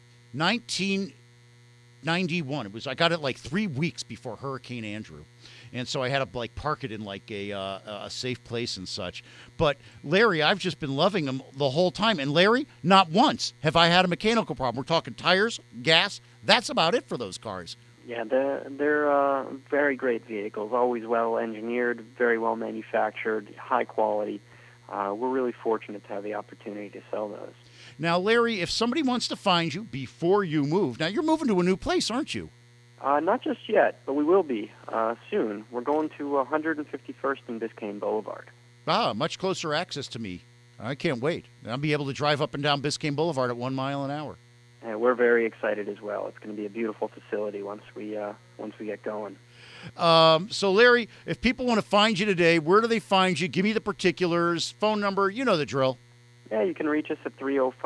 1991. I got it like 3 weeks before Hurricane Andrew, and so I had to like park it in like a safe place and such. But Larry, I've just been loving them the whole time. And Larry, not once have I had a mechanical problem. We're talking tires, gas. That's about it for those cars. Yeah, they're very great vehicles. Always well engineered, very well manufactured, high quality. We're really fortunate to have the opportunity to sell those. Now, Larry, if somebody wants to find you before you move, now you're moving to a new place, aren't you? Not just yet, but we will be soon. We're going to 151st and Biscayne Boulevard. Ah, much closer access to me. I can't wait. I'll be able to drive up and down Biscayne Boulevard at 1 mile an hour. And we're very excited as well. It's going to be a beautiful facility once we get going. So, Larry, if people want to find you today, where do they find you? Give me the particulars, phone number, you know the drill. Yeah, you can reach us at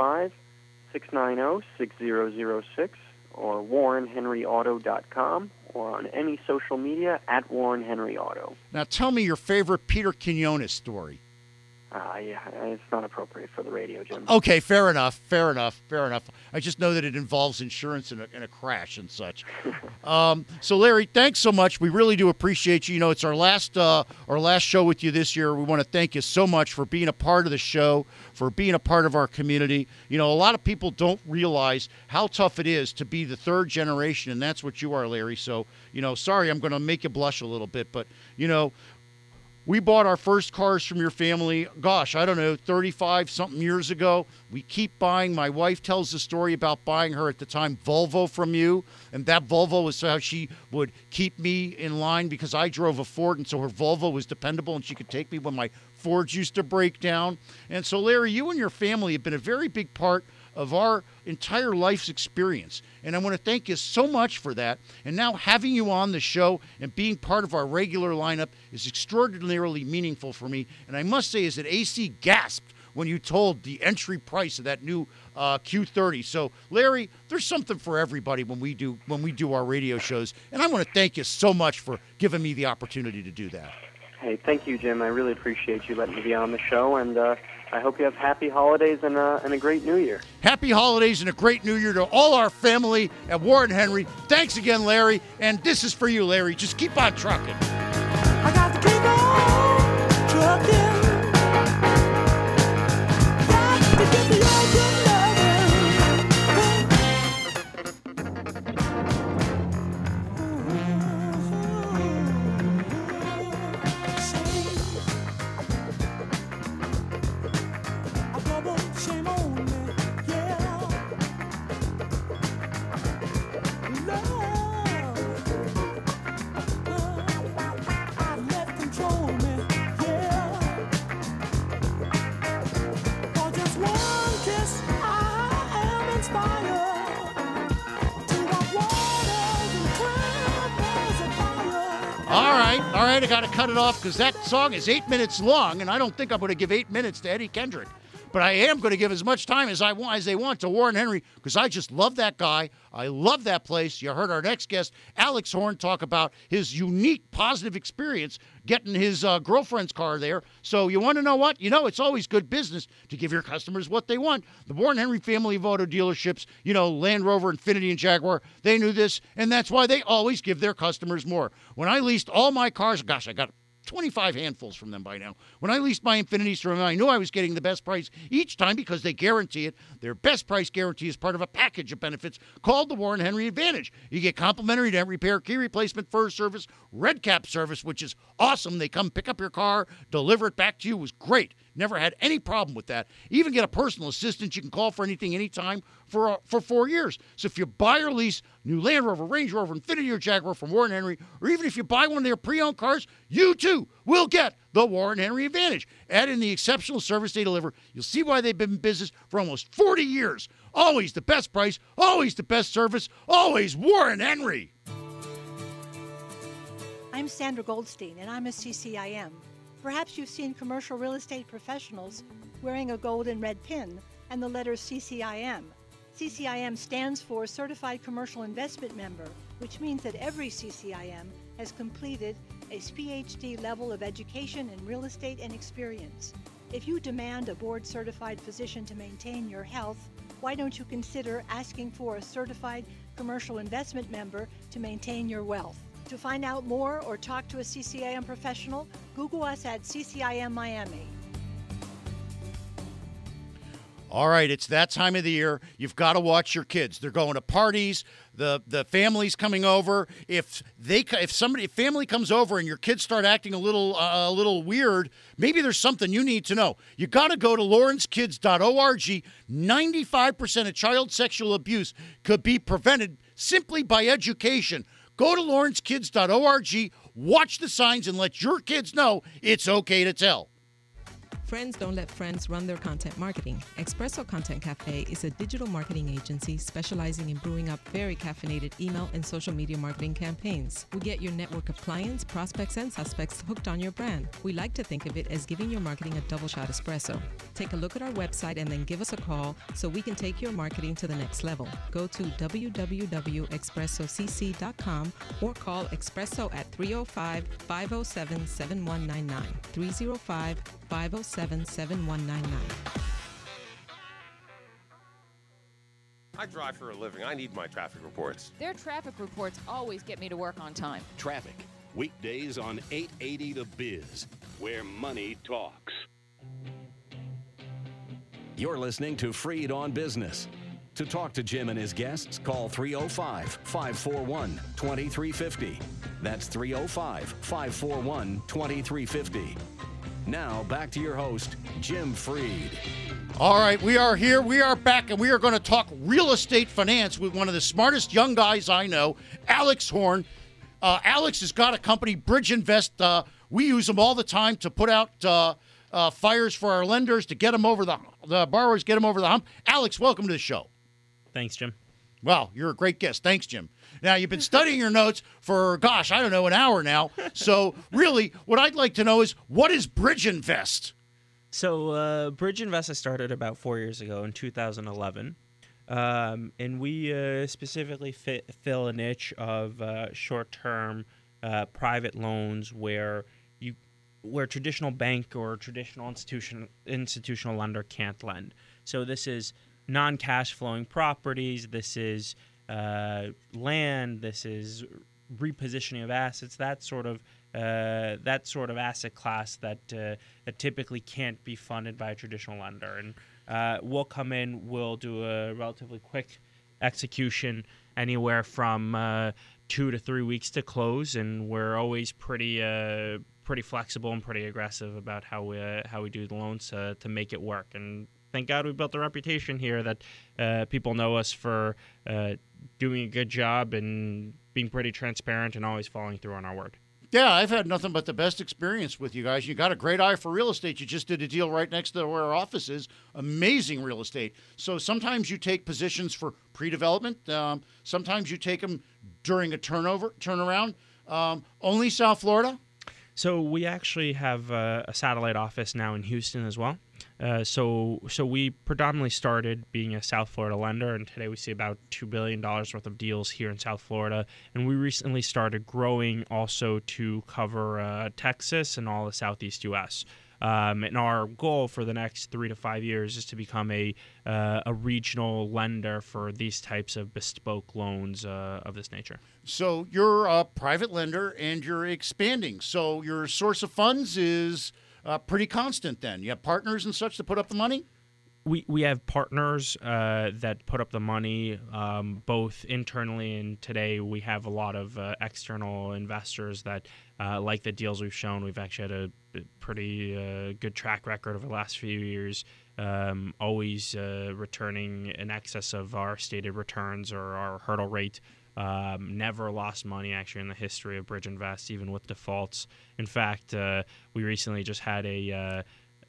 305-690-6006 or WarrenHenryAuto.com or on any social media at Warren Henry Auto. Now, tell me your favorite Peter Quinones story. Yeah, it's not appropriate for the radio, Jim. Okay, fair enough. I just know that it involves insurance and a crash and such. So, Larry, thanks so much. We really do appreciate you. You know, it's our last show with you this year. We want to thank you so much for being a part of the show, for being a part of our community. You know, a lot of people don't realize how tough it is to be the third generation, and that's what you are, Larry. So, you know, sorry, I'm going to make you blush a little bit, but, you know, we bought our first cars from your family, gosh, I don't know, 35-something years ago. We keep buying. My wife tells the story about buying her at the time Volvo from you, and that Volvo was how she would keep me in line because I drove a Ford, and so her Volvo was dependable, and she could take me when my Fords used to break down. And so, Larry, you and your family have been a very big part of our entire life's experience. And I want to thank you so much for that. And now having you on the show and being part of our regular lineup is extraordinarily meaningful for me. And I must say is that AC gasped when you told the entry price of that new Q30. So, Larry, there's something for everybody when we do our radio shows. And I want to thank you so much for giving me the opportunity to do that. Hey, thank you, Jim. I really appreciate you letting me be on the show, and I hope you have happy holidays and a great New Year. Happy holidays and a great New Year to all our family at Warren Henry. Thanks again, Larry. And this is for you, Larry. Just keep on trucking. I got to keep on trucking. Got to get the old shame on me, yeah. All right, I got to cut it off because that song is 8 minutes long, and I don't think I'm going to give 8 minutes to Eddie Kendrick. But I am going to give as much time as they want to Warren Henry because I just love that guy. I love that place. You heard our next guest, Alex Horn, talk about his unique positive experience getting his girlfriend's car there. So you want to know what? You know, it's always good business to give your customers what they want. The Warren Henry family of auto dealerships, you know, Land Rover, Infiniti, and Jaguar, they knew this, and that's why they always give their customers more. When I leased all my cars, gosh, I got 25 handfuls from them by now. When I leased my Infinitis from them, I knew I was getting the best price each time because they guarantee it. Their best price guarantee is part of a package of benefits called the Warren Henry Advantage. You get complimentary dent repair, key replacement, fur service, red cap service, which is awesome. They come pick up your car, deliver it back to you. It was great. Never had any problem with that. Even get a personal assistant. You can call for anything, anytime for 4 years. So if you buy or lease new Land Rover, Range Rover, Infiniti, or Jaguar from Warren Henry, or even if you buy one of their pre-owned cars, you too will get the Warren Henry Advantage. Add in the exceptional service they deliver. You'll see why they've been in business for almost 40 years. Always the best price, always the best service, always Warren Henry. I'm Sandra Goldstein, and I'm a CCIM. Perhaps you've seen commercial real estate professionals wearing a gold and red pin and the letters CCIM. CCIM stands for Certified Commercial Investment Member, which means that every CCIM has completed a PhD level of education in real estate and experience. If you demand a board-certified physician to maintain your health, why don't you consider asking for a certified commercial investment member to maintain your wealth? To find out more or talk to a CCIM professional, Google us at CCIM Miami. All right, it's that time of the year. You've got to watch your kids. They're going to parties. The family's coming over. If family comes over and your kids start acting a little weird, maybe there's something you need to know. You got to go to lawrencekids.org. 95% of child sexual abuse could be prevented simply by education. Go to lawrencekids.org, watch the signs, and let your kids know it's okay to tell. Friends don't let friends run their content marketing. Espresso Content Cafe is a digital marketing agency specializing in brewing up very caffeinated email and social media marketing campaigns. We get your network of clients, prospects, and suspects hooked on your brand. We like to think of it as giving your marketing a double shot espresso. Take a look at our website and then give us a call so we can take your marketing to the next level. Go to www.expressocc.com or call Espresso at 305-507-7199. 305-507-7199. I drive for a living. I need my traffic reports. Their traffic reports always get me to work on time. Traffic, weekdays on 880 The Biz, where money talks. You're listening to Freed on Business. To talk to Jim and his guests, call 305-541-2350. That's 305-541-2350. Now, back to your host, Jim Freed. All right, we are here. We are back, and we are going to talk real estate finance with one of the smartest young guys I know, Alex Horn. Alex has got a company, Bridge Invest. We use them all the time to put out fires for our lenders, to get them over the borrowers, get them over the hump. Alex, welcome to the show. Thanks, Jim. Well, you're a great guest. Thanks, Jim. Now, you've been studying your notes for, an hour now. So, really, what I'd like to know is, what is Bridge Invest? So, Bridge Invest I started about 4 years ago in 2011. And we specifically fill a niche of short-term private loans where traditional bank or traditional institutional lender can't lend. So this is non-cash flowing properties. This is land. This is repositioning of assets. That sort of asset class that typically can't be funded by a traditional lender. And we'll come in. We'll do a relatively quick execution, anywhere from 2 to 3 weeks to close, and we're always pretty flexible and pretty aggressive about how we do the loans to make it work. And thank God we built a reputation here that people know us for doing a good job and being pretty transparent and always following through on our word. Yeah, I've had nothing but the best experience with you guys. You got a great eye for real estate. You just did a deal right next to where our office is. Amazing real estate. So sometimes you take positions for pre-development. Sometimes you take them during a turnaround. Only South Florida? So we actually have a satellite office now in Houston as well. So we predominantly started being a South Florida lender, and today we see about $2 billion worth of deals here in South Florida. And we recently started growing also to cover Texas and all the Southeast U.S. And our goal for the next 3 to 5 years is to become a regional lender for these types of bespoke loans of this nature. So you're a private lender and you're expanding. So your source of funds is pretty constant then. You have partners and such to put up the money? we have partners that put up the money, both internally, and today we have a lot of external investors that like the deals we've shown. We've actually had a pretty good track record over the last few years, always returning in excess of our stated returns or our hurdle rate. Never lost money actually in the history of Bridge Invest, even with defaults. In fact, we recently just had a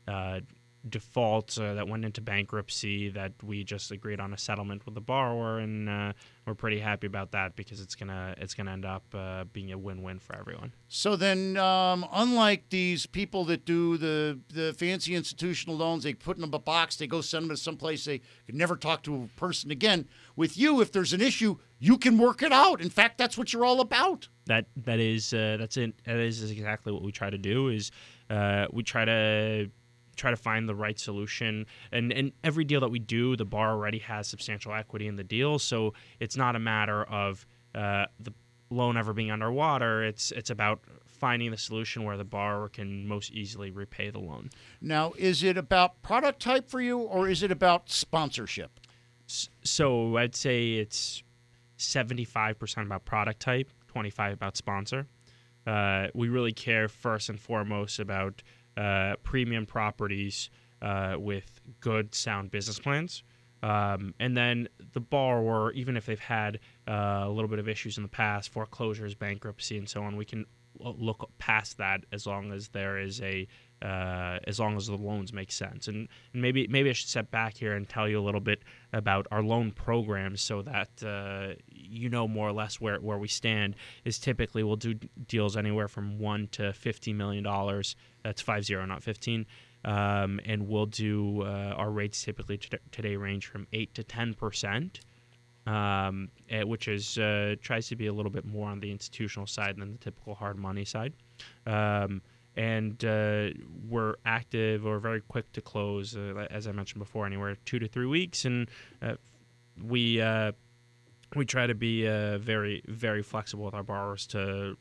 default that went into bankruptcy that we just agreed on a settlement with the borrower, and we're pretty happy about that because it's gonna end up being a win-win for everyone. So then, unlike these people that do the fancy institutional loans, they put them in a box, they go send them to someplace they could never talk to a person again. With you, if there's an issue, you can work it out. In fact, that's what you're all about. That is exactly what we try to do. Is we try to find the right solution, and every deal that we do, the borrower already has substantial equity in the deal, so it's not a matter of the loan ever being underwater. It's about finding the solution where the borrower can most easily repay the loan. Now, is it about product type for you, or is it about sponsorship? So I'd say it's 75% about product type, 25% about sponsor. We really care first and foremost about premium properties with good, sound business plans. And then the borrower, even if they've had a little bit of issues in the past, foreclosures, bankruptcy, and so on, we can look past that as long as there is as long as the loans make sense. And maybe I should step back here and tell you a little bit about our loan programs so that you know more or less where we stand. Is typically we'll do deals anywhere from $1 to $50 million. That's 50, not 15. And we'll do our rates typically today range from 8 to 10%. Which is tries to be a little bit more on the institutional side than the typical hard money side. And we're active or very quick to close, as I mentioned before, anywhere 2 to 3 weeks. And we try to be very, very flexible with our borrowers to.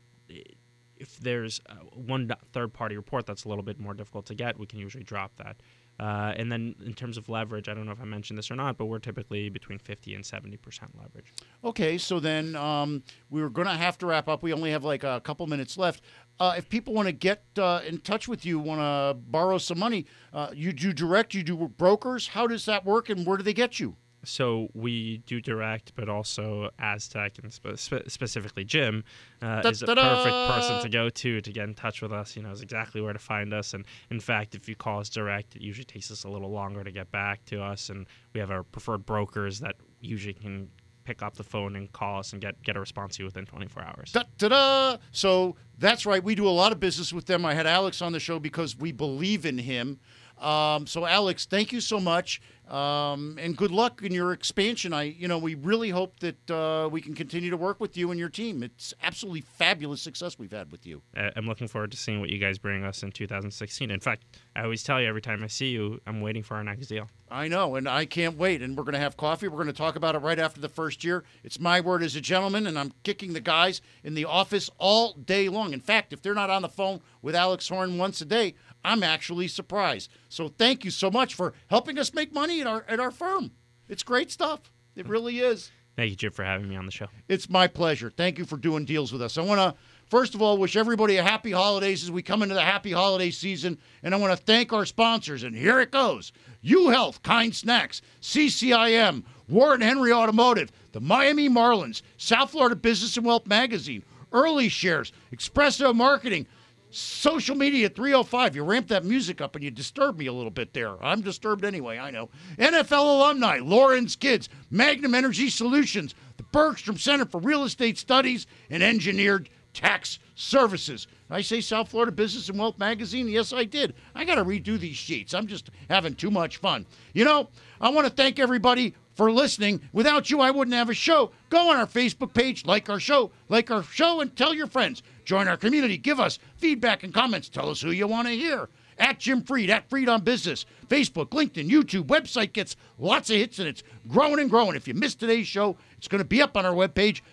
If there's one third-party report that's a little bit more difficult to get, we can usually drop that. And then in terms of leverage, I don't know if I mentioned this or not, but we're typically between 50 and 70% leverage. Okay, so then we're going to have to wrap up. We only have like a couple minutes left. If people want to get in touch with you, want to borrow some money, you do direct, you do brokers. How does that work, and where do they get you? So we do direct, but also Aztec, and specifically Jim is a perfect person to go to get in touch with us. He knows exactly where to find us. And in fact, if you call us direct, it usually takes us a little longer to get back to us. And we have our preferred brokers that usually can pick up the phone and call us and get a response to you within 24 hours. So that's right. We do a lot of business with them. I had Alex on the show because we believe in him. So Alex, thank you so much. And good luck in your expansion. We really hope that we can continue to work with you and your team. It's absolutely fabulous success we've had with you. I'm looking forward to seeing what you guys bring us in 2016. In fact, I always tell you every time I see you, I'm waiting for our next deal. I know, and I can't wait. And we're going to have coffee. We're going to talk about it right after the first year. It's my word as a gentleman, and I'm kicking the guys in the office all day long. In fact, if they're not on the phone with Alex Horn once a day, I'm actually surprised. So thank you so much for helping us make money at our firm. It's great stuff. It really is. Thank you, Jim, for having me on the show. It's my pleasure. Thank you for doing deals with us. I want to, first of all, wish everybody a happy holidays as we come into the happy holiday season. And I want to thank our sponsors. And here it goes. U-Health, Kind Snacks, CCIM, Warren Henry Automotive, the Miami Marlins, South Florida Business and Wealth Magazine, Early Shares, Espresso Marketing, Social Media 305. You ramped that music up and you disturbed me a little bit there. I'm disturbed anyway, I know. NFL Alumni, Lawrence Kids, Magnum Energy Solutions, the Bergstrom Center for Real Estate Studies, and Engineered Tax Services. Did I say South Florida Business and Wealth Magazine? Yes, I did. I got to redo these sheets. I'm just having too much fun. I want to thank everybody for listening. Without you, I wouldn't have a show. Go on our Facebook page, like our show, and tell your friends. Join our community. Give us feedback and comments. Tell us who you want to hear. At Jim Freed, at Freed on Business, Facebook, LinkedIn, YouTube, website gets lots of hits, and it's growing and growing. If you missed today's show, it's going to be up on our webpage,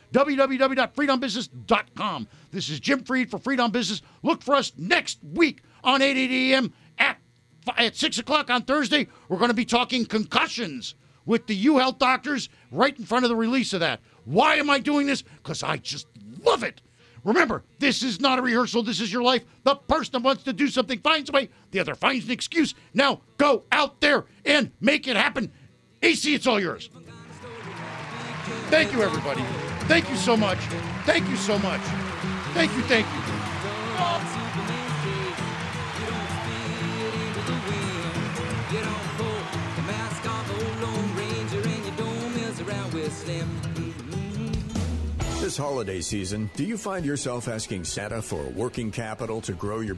www.freedombusiness.com. This is Jim Freed for Freed on Business. Look for us next week on 880 a.m. at at 6 o'clock on Thursday, we're going to be talking concussions with the U-Health doctors right in front of the release of that. Why am I doing this? Because I just love it. Remember, this is not a rehearsal. This is your life. The person that wants to do something finds a way. The other finds an excuse. Now go out there and make it happen. AC, it's all yours. Thank you, everybody. Thank you so much. Thank you so much. Thank you, thank you. This holiday season, do you find yourself asking Santa for working capital to grow your